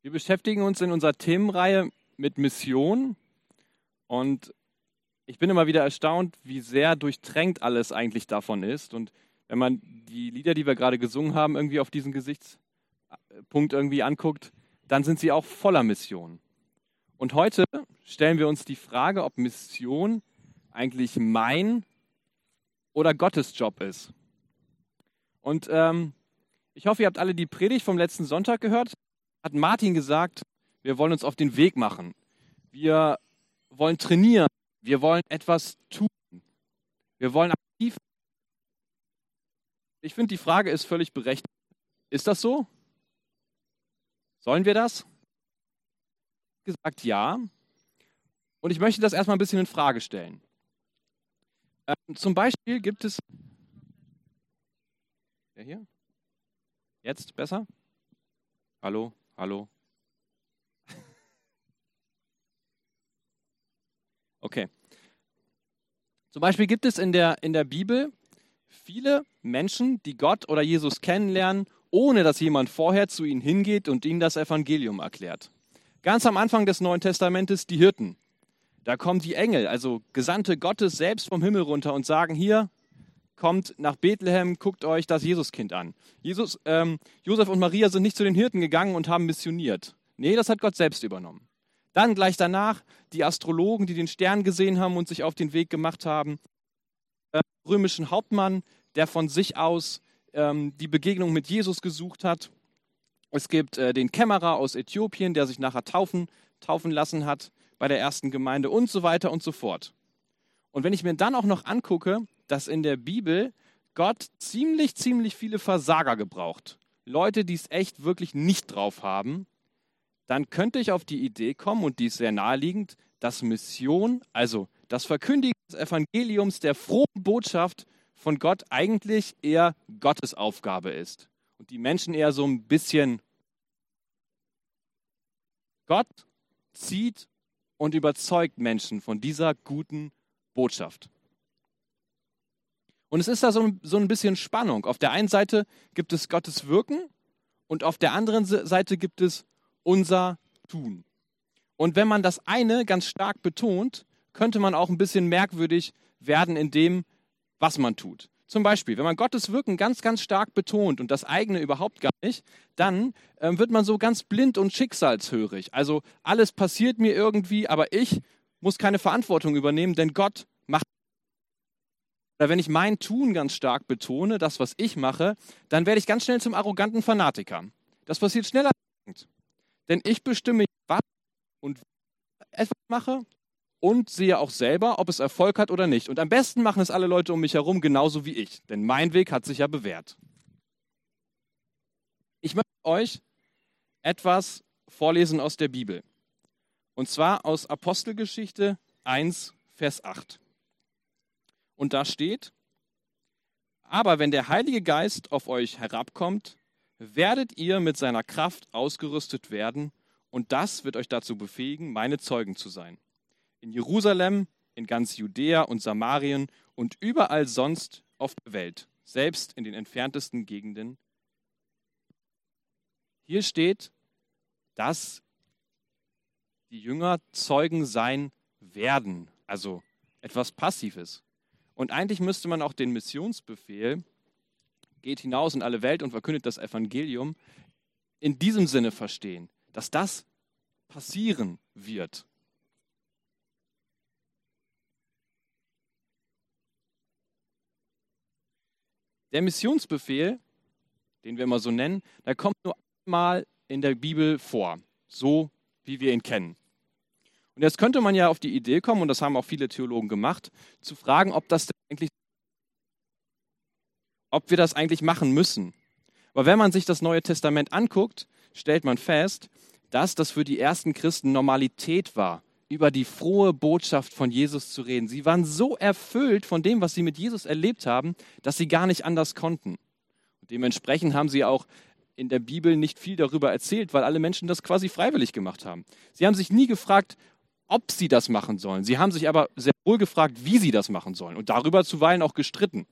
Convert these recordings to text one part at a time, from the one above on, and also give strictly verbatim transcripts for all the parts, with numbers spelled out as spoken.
Wir beschäftigen uns in unserer Themenreihe mit Mission und ich bin immer wieder erstaunt, wie sehr durchtränkt alles eigentlich davon ist. Und wenn man die Lieder, die wir gerade gesungen haben, irgendwie auf diesen Gesichtspunkt irgendwie anguckt, dann sind sie auch voller Mission. Und heute stellen wir uns die Frage, ob Mission eigentlich mein oder Gottes Job ist. Und ähm, ich hoffe, ihr habt alle die Predigt vom letzten Sonntag gehört. Hat Martin gesagt, wir wollen uns auf den Weg machen. Wir wollen trainieren. Wir wollen etwas tun. Wir wollen aktiv. Ich finde, die Frage ist völlig berechtigt. Ist das so? Sollen wir das? Gesagt, ja. Und ich möchte das erstmal ein bisschen in Frage stellen. Ähm, zum Beispiel gibt es. Der hier? Jetzt besser? Hallo? Hallo? Okay. Zum Beispiel gibt es in der, in der Bibel viele Menschen, die Gott oder Jesus kennenlernen, ohne dass jemand vorher zu ihnen hingeht und ihnen das Evangelium erklärt. Ganz am Anfang des Neuen Testamentes die Hirten. Da kommen die Engel, also Gesandte Gottes selbst vom Himmel runter und sagen, hier, kommt nach Bethlehem, guckt euch das Jesuskind an. Jesus, ähm, Josef und Maria sind nicht zu den Hirten gegangen und haben missioniert. Nee, das hat Gott selbst übernommen. Dann gleich danach die Astrologen, die den Stern gesehen haben und sich auf den Weg gemacht haben. Äh, römischen Hauptmann, der von sich aus ähm, die Begegnung mit Jesus gesucht hat. Es gibt äh, den Kämmerer aus Äthiopien, der sich nachher taufen, taufen lassen hat bei der ersten Gemeinde und so weiter und so fort. Und wenn ich mir dann auch noch angucke, dass in der Bibel Gott ziemlich, ziemlich viele Versager gebraucht, Leute, die es echt wirklich nicht drauf haben, dann könnte ich auf die Idee kommen, und die ist sehr naheliegend, dass Mission, also das Verkündigen des Evangeliums, der frohen Botschaft von Gott eigentlich eher Gottes Aufgabe ist. Und die Menschen eher so ein bisschen Gott zieht und überzeugt Menschen von dieser guten Botschaft. Und es ist da so ein, so ein bisschen Spannung. Auf der einen Seite gibt es Gottes Wirken und auf der anderen Seite gibt es unser Tun. Und wenn man das eine ganz stark betont, könnte man auch ein bisschen merkwürdig werden in dem, was man tut. Zum Beispiel, wenn man Gottes Wirken ganz, ganz stark betont und das eigene überhaupt gar nicht, dann ähm, wird man so ganz blind und schicksalshörig. Also alles passiert mir irgendwie, aber ich muss keine Verantwortung übernehmen, denn Gott macht. Oder wenn ich mein Tun ganz stark betone, das, was ich mache, dann werde ich ganz schnell zum arroganten Fanatiker. Das passiert schneller. Denn ich bestimme, was und wie ich etwas mache und sehe auch selber, ob es Erfolg hat oder nicht. Und am besten machen es alle Leute um mich herum genauso wie ich, denn mein Weg hat sich ja bewährt. Ich möchte euch etwas vorlesen aus der Bibel. Und zwar aus Apostelgeschichte eins, Vers acht. Und da steht: Aber wenn der Heilige Geist auf euch herabkommt, werdet ihr mit seiner Kraft ausgerüstet werden, und das wird euch dazu befähigen, meine Zeugen zu sein. In Jerusalem, in ganz Judäa und Samarien und überall sonst auf der Welt, selbst in den entferntesten Gegenden. Hier steht, dass die Jünger Zeugen sein werden, also etwas Passives. Und eigentlich müsste man auch den Missionsbefehl, geht hinaus in alle Welt und verkündet das Evangelium, in diesem Sinne verstehen, dass das passieren wird. Der Missionsbefehl, den wir immer so nennen, der kommt nur einmal in der Bibel vor, so wie wir ihn kennen. Und jetzt könnte man ja auf die Idee kommen, und das haben auch viele Theologen gemacht, zu fragen, ob das denn eigentlich, ob wir das eigentlich machen müssen. Aber wenn man sich das Neue Testament anguckt, stellt man fest, dass das für die ersten Christen Normalität war, über die frohe Botschaft von Jesus zu reden. Sie waren so erfüllt von dem, was sie mit Jesus erlebt haben, dass sie gar nicht anders konnten. Und dementsprechend haben sie auch in der Bibel nicht viel darüber erzählt, weil alle Menschen das quasi freiwillig gemacht haben. Sie haben sich nie gefragt, ob sie das machen sollen. Sie haben sich aber sehr wohl gefragt, wie sie das machen sollen und darüber zuweilen auch gestritten.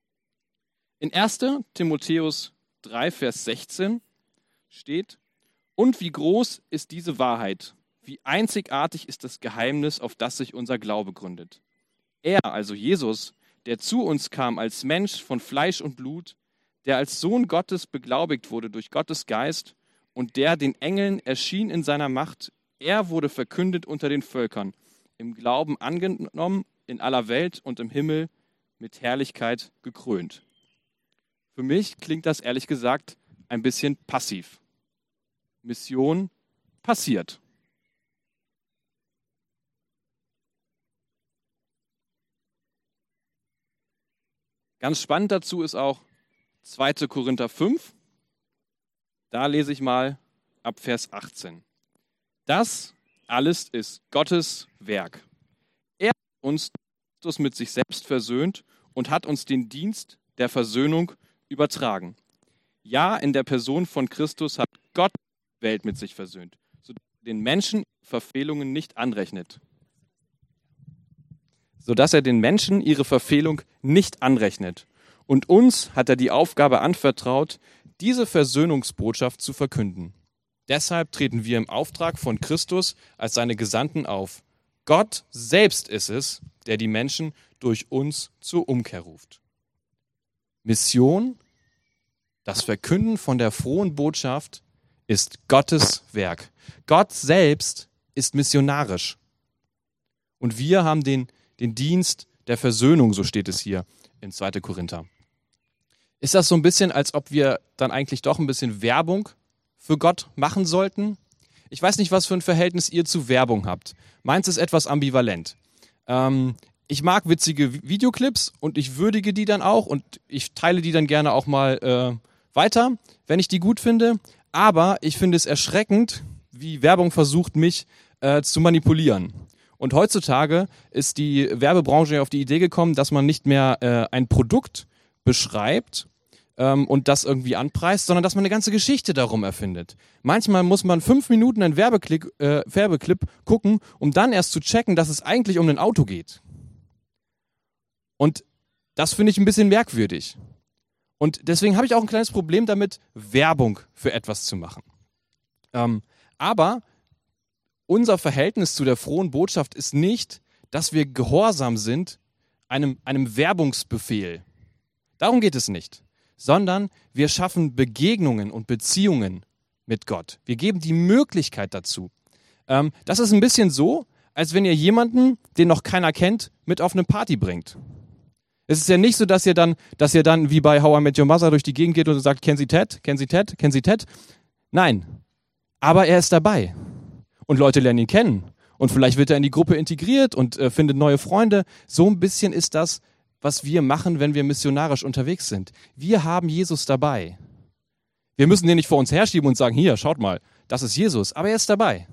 In erster Timotheus drei, Vers sechzehn steht: Und wie groß ist diese Wahrheit? Wie einzigartig ist das Geheimnis, auf das sich unser Glaube gründet? Er, also Jesus, der zu uns kam als Mensch von Fleisch und Blut, der als Sohn Gottes beglaubigt wurde durch Gottes Geist und der den Engeln erschien in seiner Macht, er wurde verkündet unter den Völkern, im Glauben angenommen, in aller Welt und im Himmel mit Herrlichkeit gekrönt. Für mich klingt das ehrlich gesagt ein bisschen passiv. Mission passiert. Ganz spannend dazu ist auch zweiter Korinther fünf. Da lese ich mal ab Vers achtzehn. Das alles ist Gottes Werk. Er hat uns mit sich selbst versöhnt und hat uns den Dienst der Versöhnung übertragen. Ja, in der Person von Christus hat Gott die Welt mit sich versöhnt, sodass er den Menschen Verfehlungen nicht anrechnet. Sodass er den Menschen ihre Verfehlung nicht anrechnet. Und uns hat er die Aufgabe anvertraut, diese Versöhnungsbotschaft zu verkünden. Deshalb treten wir im Auftrag von Christus als seine Gesandten auf. Gott selbst ist es, der die Menschen durch uns zur Umkehr ruft. Mission, das Verkünden von der frohen Botschaft, ist Gottes Werk. Gott selbst ist missionarisch. Und wir haben den, den Dienst der Versöhnung, so steht es hier in zweiter Korinther. Ist das so ein bisschen, als ob wir dann eigentlich doch ein bisschen Werbung für Gott machen sollten? Ich weiß nicht, was für ein Verhältnis ihr zu Werbung habt. Meins ist etwas ambivalent. Ähm, ich mag witzige Videoclips und ich würdige die dann auch und ich teile die dann gerne auch mal äh, weiter, wenn ich die gut finde. Aber ich finde es erschreckend, wie Werbung versucht, mich äh, zu manipulieren. Und heutzutage ist die Werbebranche auf die Idee gekommen, dass man nicht mehr äh, ein Produkt beschreibt ähm, und das irgendwie anpreist, sondern dass man eine ganze Geschichte darum erfindet. Manchmal muss man fünf Minuten einen Werbeclip, äh, Werbeclip gucken, um dann erst zu checken, dass es eigentlich um ein Auto geht. Und das finde ich ein bisschen merkwürdig. Und deswegen habe ich auch ein kleines Problem damit, Werbung für etwas zu machen. Ähm, aber unser Verhältnis zu der frohen Botschaft ist nicht, dass wir gehorsam sind einem, einem Werbungsbefehl. Darum geht es nicht. Sondern wir schaffen Begegnungen und Beziehungen mit Gott. Wir geben die Möglichkeit dazu. Ähm, das ist ein bisschen so, als wenn ihr jemanden, den noch keiner kennt, mit auf eine Party bringt. Es ist ja nicht so, dass ihr dann, dass ihr dann wie bei How I Met Your Mother durch die Gegend geht und sagt, kennen Sie Ted, kennen Sie Ted, kennen Sie Ted? Nein, aber er ist dabei. Und Leute lernen ihn kennen. Und vielleicht wird er in die Gruppe integriert und äh, findet neue Freunde. So ein bisschen ist das, was wir machen, wenn wir missionarisch unterwegs sind. Wir haben Jesus dabei. Wir müssen den nicht vor uns herschieben und sagen, hier, schaut mal, das ist Jesus. Aber er ist dabei.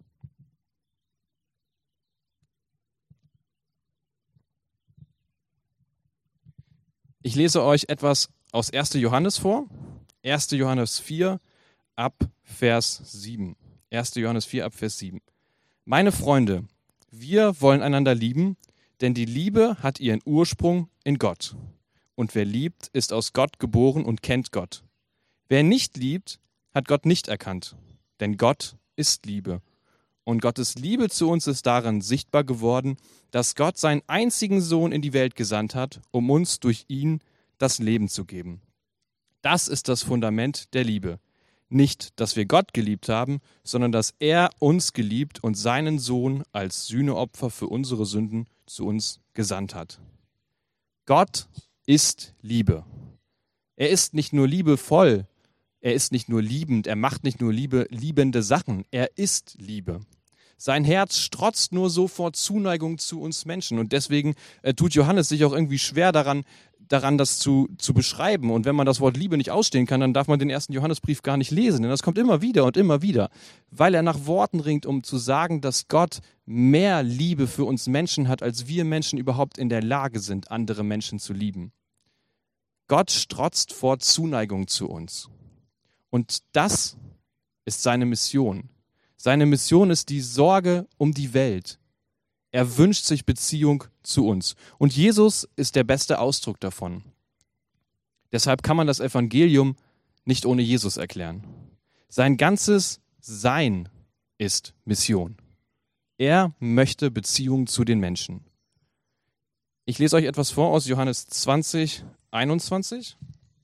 Ich lese euch etwas aus erster Johannes vor. erster Johannes vier ab Vers sieben. erster Johannes vier ab Vers sieben. Meine Freunde, wir wollen einander lieben, denn die Liebe hat ihren Ursprung in Gott. Und wer liebt, ist aus Gott geboren und kennt Gott. Wer nicht liebt, hat Gott nicht erkannt, denn Gott ist Liebe. Und Gottes Liebe zu uns ist darin sichtbar geworden, dass Gott seinen einzigen Sohn in die Welt gesandt hat, um uns durch ihn das Leben zu geben. Das ist das Fundament der Liebe. Nicht, dass wir Gott geliebt haben, sondern dass er uns geliebt und seinen Sohn als Sühneopfer für unsere Sünden zu uns gesandt hat. Gott ist Liebe. Er ist nicht nur liebevoll, er ist nicht nur liebend, er macht nicht nur Liebe, liebende Sachen, er ist Liebe. Sein Herz strotzt nur so vor Zuneigung zu uns Menschen und deswegen äh, tut Johannes sich auch irgendwie schwer daran, daran das zu, zu beschreiben. Und wenn man das Wort Liebe nicht ausstehen kann, dann darf man den ersten Johannesbrief gar nicht lesen, denn das kommt immer wieder und immer wieder, weil er nach Worten ringt, um zu sagen, dass Gott mehr Liebe für uns Menschen hat, als wir Menschen überhaupt in der Lage sind, andere Menschen zu lieben. Gott strotzt vor Zuneigung zu uns. Und das ist seine Mission. Seine Mission ist die Sorge um die Welt. Er wünscht sich Beziehung zu uns. Und Jesus ist der beste Ausdruck davon. Deshalb kann man das Evangelium nicht ohne Jesus erklären. Sein ganzes Sein ist Mission. Er möchte Beziehung zu den Menschen. Ich lese euch etwas vor aus Johannes zwanzig, einundzwanzig.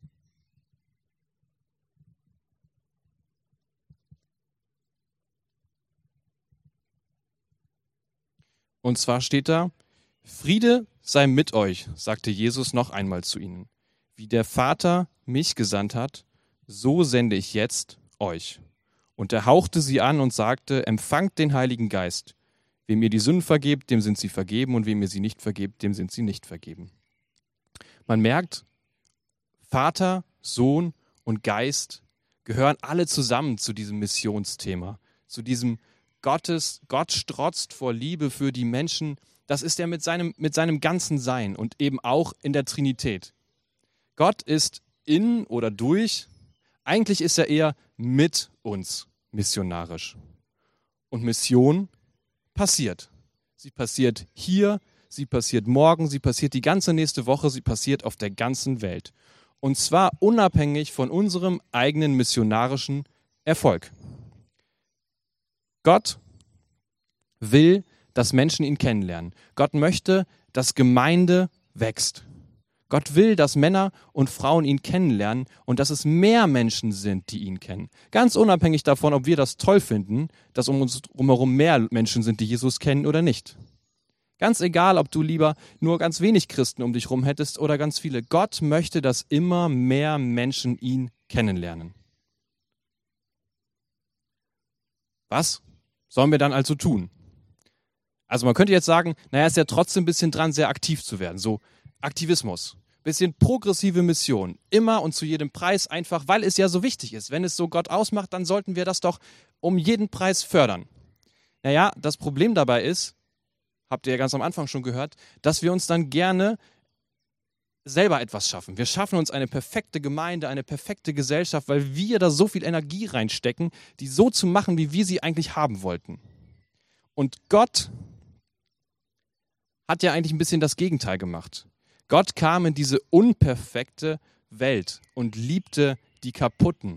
Und zwar steht da: Friede sei mit euch, sagte Jesus noch einmal zu ihnen. Wie der Vater mich gesandt hat, so sende ich jetzt euch. Und er hauchte sie an und sagte: Empfangt den Heiligen Geist. Wem ihr die Sünden vergebt, dem sind sie vergeben, und wem ihr sie nicht vergebt, dem sind sie nicht vergeben. Man merkt, Vater, Sohn und Geist gehören alle zusammen zu diesem Missionsthema, zu diesem Gottes, Gott strotzt vor Liebe für die Menschen. Das ist er mit seinem, mit seinem ganzen Sein und eben auch in der Trinität. Gott ist in oder durch, eigentlich ist er eher mit uns missionarisch. Und Mission passiert. Sie passiert hier, sie passiert morgen, sie passiert die ganze nächste Woche, sie passiert auf der ganzen Welt. Und zwar unabhängig von unserem eigenen missionarischen Erfolg. Gott will, dass Menschen ihn kennenlernen. Gott möchte, dass Gemeinde wächst. Gott will, dass Männer und Frauen ihn kennenlernen und dass es mehr Menschen sind, die ihn kennen. Ganz unabhängig davon, ob wir das toll finden, dass um uns drumherum mehr Menschen sind, die Jesus kennen oder nicht. Ganz egal, ob du lieber nur ganz wenig Christen um dich herum hättest oder ganz viele. Gott möchte, dass immer mehr Menschen ihn kennenlernen. Was sollen wir dann also tun? Also man könnte jetzt sagen, naja, ist ja trotzdem ein bisschen dran, sehr aktiv zu werden. So Aktivismus. Bisschen progressive Mission, immer und zu jedem Preis, einfach weil es ja so wichtig ist. Wenn es so Gott ausmacht, dann sollten wir das doch um jeden Preis fördern. Naja, das Problem dabei ist, habt ihr ja ganz am Anfang schon gehört, dass wir uns dann gerne selber etwas schaffen. Wir schaffen uns eine perfekte Gemeinde, eine perfekte Gesellschaft, weil wir da so viel Energie reinstecken, die so zu machen, wie wir sie eigentlich haben wollten. Und Gott hat ja eigentlich ein bisschen das Gegenteil gemacht. Gott kam in diese unperfekte Welt und liebte die Kaputten.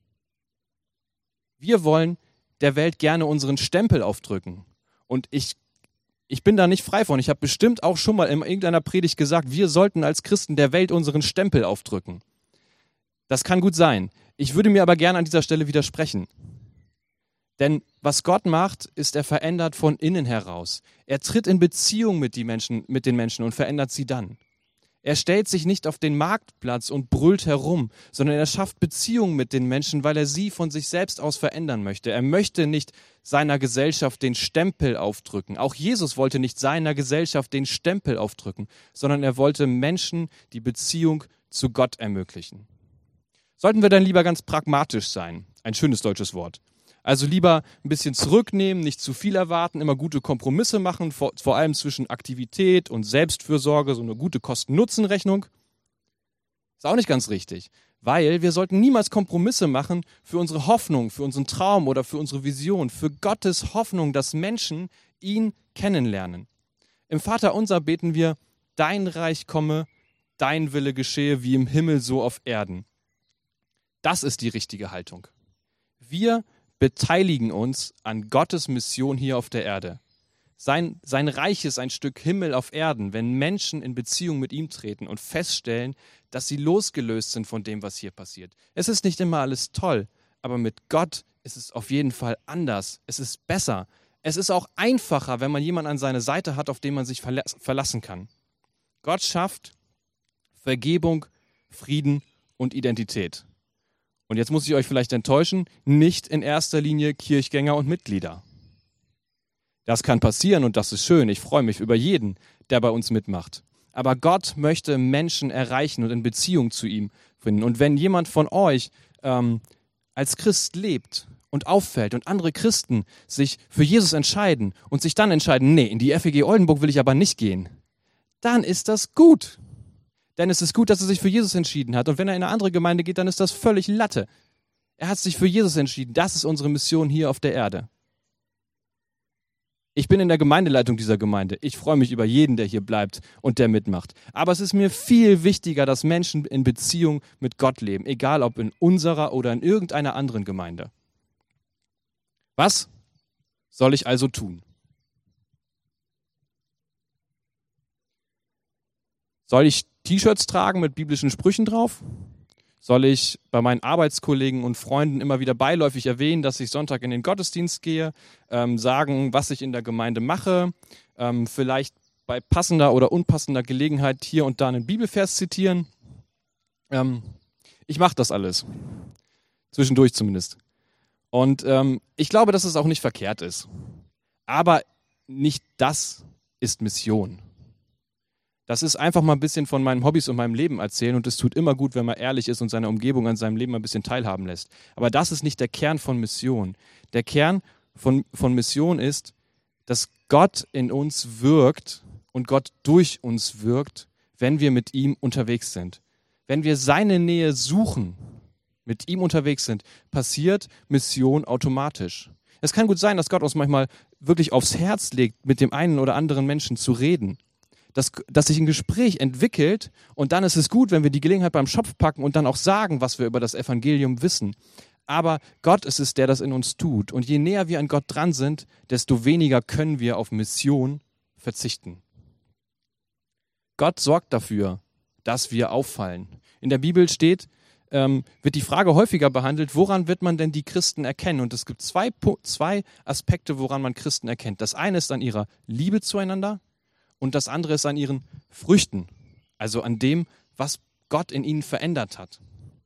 Wir wollen der Welt gerne unseren Stempel aufdrücken. Und ich, ich bin da nicht frei von. Ich habe bestimmt auch schon mal in irgendeiner Predigt gesagt, wir sollten als Christen der Welt unseren Stempel aufdrücken. Das kann gut sein. Ich würde mir aber gerne an dieser Stelle widersprechen. Denn was Gott macht, ist, er verändert von innen heraus. Er tritt in Beziehung mit, die Menschen, mit den Menschen und verändert sie dann. Er stellt sich nicht auf den Marktplatz und brüllt herum, sondern er schafft Beziehungen mit den Menschen, weil er sie von sich selbst aus verändern möchte. Er möchte nicht seiner Gesellschaft den Stempel aufdrücken. Auch Jesus wollte nicht seiner Gesellschaft den Stempel aufdrücken, sondern er wollte Menschen die Beziehung zu Gott ermöglichen. Sollten wir dann lieber ganz pragmatisch sein? Ein schönes deutsches Wort. Also lieber ein bisschen zurücknehmen, nicht zu viel erwarten, immer gute Kompromisse machen, vor, vor allem zwischen Aktivität und Selbstfürsorge, so eine gute Kosten-Nutzen-Rechnung. Ist auch nicht ganz richtig, weil wir sollten niemals Kompromisse machen für unsere Hoffnung, für unseren Traum oder für unsere Vision, für Gottes Hoffnung, dass Menschen ihn kennenlernen. Im Vaterunser beten wir: Dein Reich komme, dein Wille geschehe, wie im Himmel so auf Erden. Das ist die richtige Haltung. Wir beteiligen uns an Gottes Mission hier auf der Erde. Sein, sein Reich ist ein Stück Himmel auf Erden, wenn Menschen in Beziehung mit ihm treten und feststellen, dass sie losgelöst sind von dem, was hier passiert. Es ist nicht immer alles toll, aber mit Gott ist es auf jeden Fall anders. Es ist besser. Es ist auch einfacher, wenn man jemanden an seiner Seite hat, auf den man sich verla- verlassen kann. Gott schafft Vergebung, Frieden und Identität. Und jetzt muss ich euch vielleicht enttäuschen, nicht in erster Linie Kirchgänger und Mitglieder. Das kann passieren und das ist schön. Ich freue mich über jeden, der bei uns mitmacht. Aber Gott möchte Menschen erreichen und in Beziehung zu ihm finden. Und wenn jemand von euch ähm, als Christ lebt und auffällt und andere Christen sich für Jesus entscheiden und sich dann entscheiden, nee, in die F E G Oldenburg will ich aber nicht gehen, dann ist das gut. Denn es ist gut, dass er sich für Jesus entschieden hat. Und wenn er in eine andere Gemeinde geht, dann ist das völlig Latte. Er hat sich für Jesus entschieden. Das ist unsere Mission hier auf der Erde. Ich bin in der Gemeindeleitung dieser Gemeinde. Ich freue mich über jeden, der hier bleibt und der mitmacht. Aber es ist mir viel wichtiger, dass Menschen in Beziehung mit Gott leben, egal ob in unserer oder in irgendeiner anderen Gemeinde. Was soll ich also tun? Soll ich T-Shirts tragen mit biblischen Sprüchen drauf? Soll ich bei meinen Arbeitskollegen und Freunden immer wieder beiläufig erwähnen, dass ich Sonntag in den Gottesdienst gehe, ähm, sagen, was ich in der Gemeinde mache, ähm, vielleicht bei passender oder unpassender Gelegenheit hier und da einen Bibelvers zitieren? Ähm, ich mache das alles. Zwischendurch zumindest. Und ähm, ich glaube, dass es auch nicht verkehrt ist. Aber nicht das ist Mission. Das ist einfach mal ein bisschen von meinen Hobbys und meinem Leben erzählen und es tut immer gut, wenn man ehrlich ist und seine Umgebung an seinem Leben ein bisschen teilhaben lässt. Aber das ist nicht der Kern von Mission. Der Kern von, von Mission ist, dass Gott in uns wirkt und Gott durch uns wirkt, wenn wir mit ihm unterwegs sind. Wenn wir seine Nähe suchen, mit ihm unterwegs sind, passiert Mission automatisch. Es kann gut sein, dass Gott uns manchmal wirklich aufs Herz legt, mit dem einen oder anderen Menschen zu reden. Dass, dass sich ein Gespräch entwickelt und dann ist es gut, wenn wir die Gelegenheit beim Schopf packen und dann auch sagen, was wir über das Evangelium wissen. Aber Gott ist es, der das in uns tut. Und je näher wir an Gott dran sind, desto weniger können wir auf Mission verzichten. Gott sorgt dafür, dass wir auffallen. In der Bibel steht, ähm, wird die Frage häufiger behandelt, woran wird man denn die Christen erkennen? Und es gibt zwei, zwei Aspekte, woran man Christen erkennt. Das eine ist an ihrer Liebe zueinander. Und das andere ist an ihren Früchten, also an dem, was Gott in ihnen verändert hat.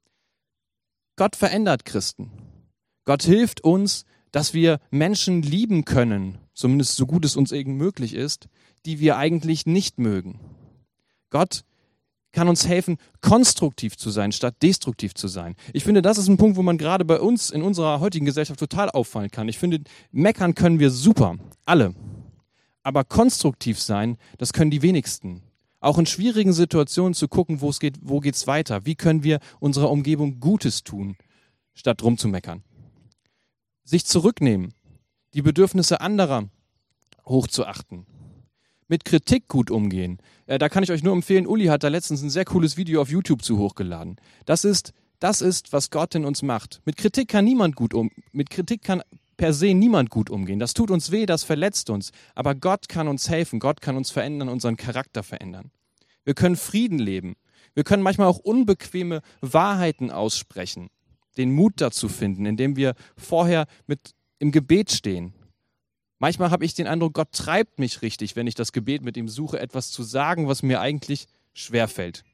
Gott verändert Christen. Gott hilft uns, dass wir Menschen lieben können, zumindest so gut es uns irgend möglich ist, die wir eigentlich nicht mögen. Gott kann uns helfen, konstruktiv zu sein, statt destruktiv zu sein. Ich finde, das ist ein Punkt, wo man gerade bei uns in unserer heutigen Gesellschaft total auffallen kann. Ich finde, meckern können wir super, alle. Aber konstruktiv sein, das können die wenigsten. Auch in schwierigen Situationen zu gucken, wo es geht, wo geht's weiter? Wie können wir unserer Umgebung Gutes tun, statt rumzumeckern? Sich zurücknehmen, die Bedürfnisse anderer hochzuachten. Mit Kritik gut umgehen. Äh, da kann ich euch nur empfehlen, Uli hat da letztens ein sehr cooles Video auf YouTube zu hochgeladen. Das ist, das ist, was Gott in uns macht. Mit Kritik kann niemand gut um, mit Kritik kann per se niemand gut umgehen. Das tut uns weh, das verletzt uns. Aber Gott kann uns helfen, Gott kann uns verändern, unseren Charakter verändern. Wir können Frieden leben. Wir können manchmal auch unbequeme Wahrheiten aussprechen, den Mut dazu finden, indem wir vorher mit im Gebet stehen. Manchmal habe ich den Eindruck, Gott treibt mich richtig, wenn ich das Gebet mit ihm suche, etwas zu sagen, was mir eigentlich schwerfällt.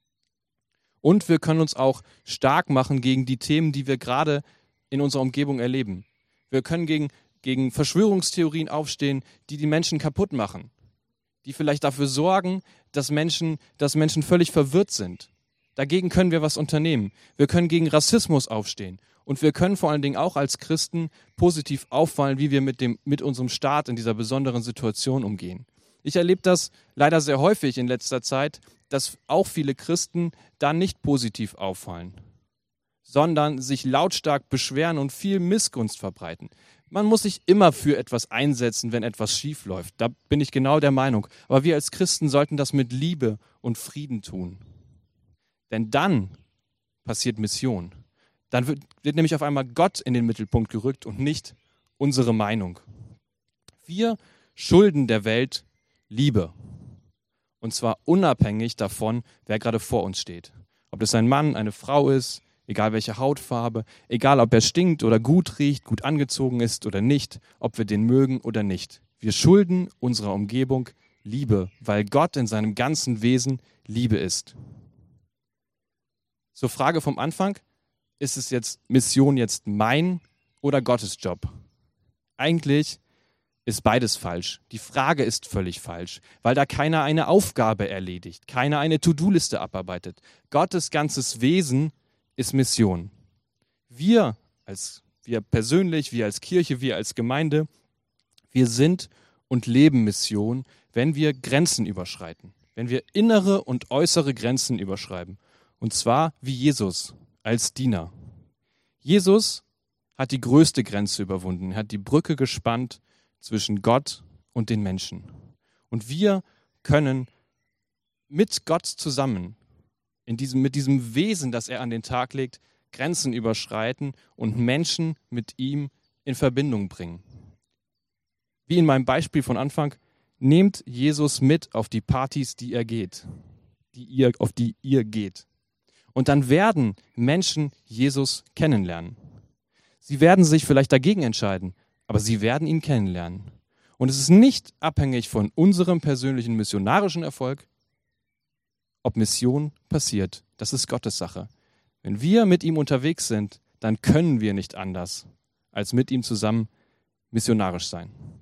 Und wir können uns auch stark machen gegen die Themen, die wir gerade in unserer Umgebung erleben. Wir können gegen, gegen Verschwörungstheorien aufstehen, die die Menschen kaputt machen, die vielleicht dafür sorgen, dass Menschen, dass Menschen völlig verwirrt sind. Dagegen können wir was unternehmen. Wir können gegen Rassismus aufstehen und wir können vor allen Dingen auch als Christen positiv auffallen, wie wir mit, dem, mit unserem Staat in dieser besonderen Situation umgehen. Ich erlebe das leider sehr häufig in letzter Zeit, dass auch viele Christen da nicht positiv auffallen, sondern sich lautstark beschweren und viel Missgunst verbreiten. Man muss sich immer für etwas einsetzen, wenn etwas schief läuft. Da bin ich genau der Meinung. Aber wir als Christen sollten das mit Liebe und Frieden tun. Denn dann passiert Mission. Dann wird, wird nämlich auf einmal Gott in den Mittelpunkt gerückt und nicht unsere Meinung. Wir schulden der Welt Liebe. Und zwar unabhängig davon, wer gerade vor uns steht. Ob das ein Mann, eine Frau ist, egal welche Hautfarbe, egal ob er stinkt oder gut riecht, gut angezogen ist oder nicht, ob wir den mögen oder nicht. Wir schulden unserer Umgebung Liebe, weil Gott in seinem ganzen Wesen Liebe ist. Zur Frage vom Anfang, ist es jetzt Mission jetzt mein oder Gottes Job? Eigentlich ist beides falsch. Die Frage ist völlig falsch, weil da keiner eine Aufgabe erledigt, keiner eine To-Do-Liste abarbeitet. Gottes ganzes Wesen ist Mission. Wir als wir persönlich, wir als Kirche, wir als Gemeinde, wir sind und leben Mission, wenn wir Grenzen überschreiten, wenn wir innere und äußere Grenzen überschreiten. Und zwar wie Jesus als Diener. Jesus hat die größte Grenze überwunden. Er hat die Brücke gespannt zwischen Gott und den Menschen. Und wir können mit Gott zusammen, in diesem, mit diesem Wesen, das er an den Tag legt, Grenzen überschreiten und Menschen mit ihm in Verbindung bringen. Wie in meinem Beispiel von Anfang, nehmt Jesus mit auf die Partys, die er geht, die ihr, auf die ihr geht. Und dann werden Menschen Jesus kennenlernen. Sie werden sich vielleicht dagegen entscheiden, aber sie werden ihn kennenlernen. Und es ist nicht abhängig von unserem persönlichen missionarischen Erfolg, ob Mission passiert. Das ist Gottes Sache. Wenn wir mit ihm unterwegs sind, dann können wir nicht anders, als mit ihm zusammen missionarisch sein.